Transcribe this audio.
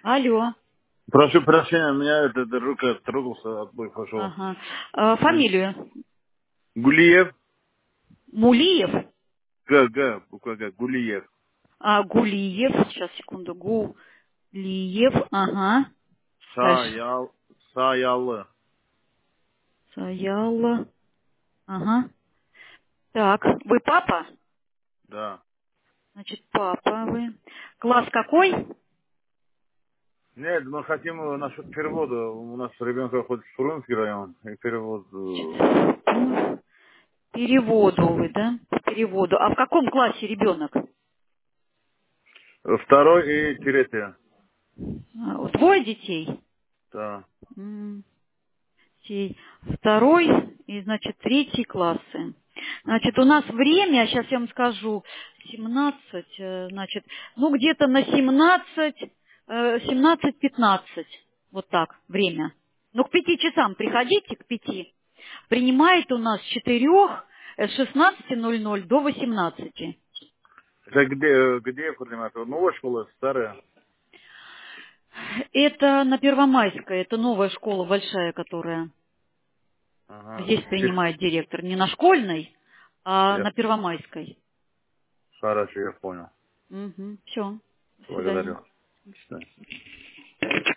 Алло. Прошу прощения, у меня рука трогался, отбой пошел. Ага. Фамилию? Гулиев, Мулиев? буква Г, Гулиев. Гулиев. Сейчас, секунду. Гулиев. Ага. Дальше. Саялы. Саяла. Ага. Так, вы папа? Да. Значит, папа вы. Класс какой? Нет, мы хотим насчет перевода. У нас ребенок ходит в Фрунзенский район. И перевод... Переводу вы, да? Переводу. А в каком классе ребенок? Второй и третий. Двое детей? Да. Детей. Второй и, значит, третий классы. Значит, у нас время, сейчас я вам скажу, 17, значит, ну, где-то на 17-15, вот так, время. Ну, к 5 часам приходите, к 5. Принимает у нас с 4, с 16:00 до 18. Это где принимают? Новая школа, старая? Это на Первомайской, это новая школа большая, которая Ага. здесь принимает директор. Не на школьной, а Я... на Первомайской. Хорошо, я понял. Угу. Все. До свидания. Благодарю. До свидания.